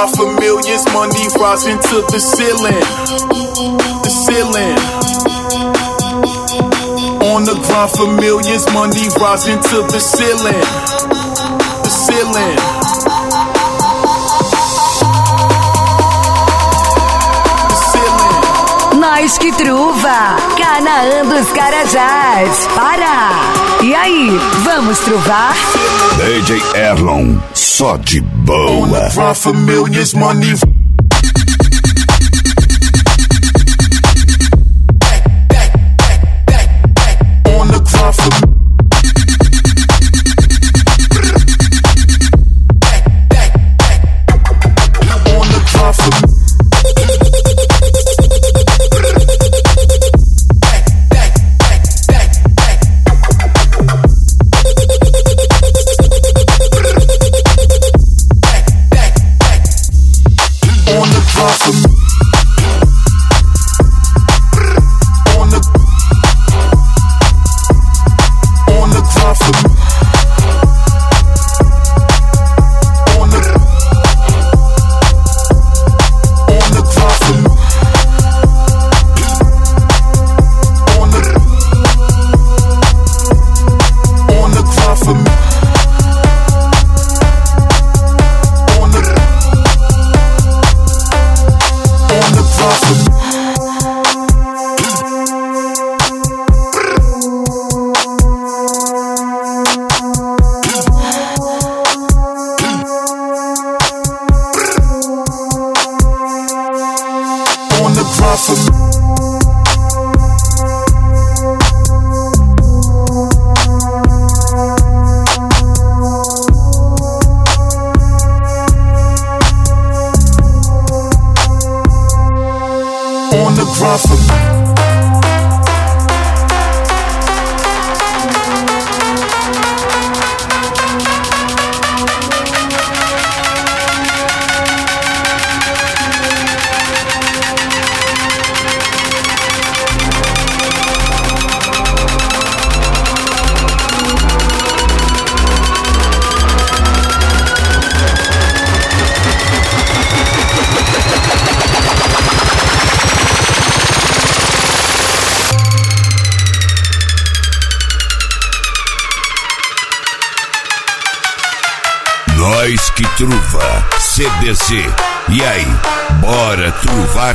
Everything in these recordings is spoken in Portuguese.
grind for millions, money rising to the ceiling. The ceiling. On the grind for millions, money rising to the ceiling. The ceiling. Nós que truva, Canaã dos Carajás, para! E aí, vamos truvar? DJ Erlon, só de boa. On the grind for millions, money. On the grind for Nós que truva, CDC. E aí, bora truvar?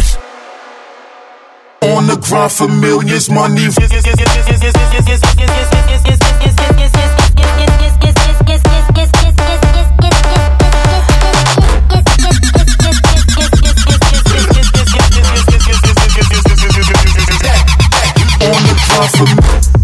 On the grind for millions, money. On the grind for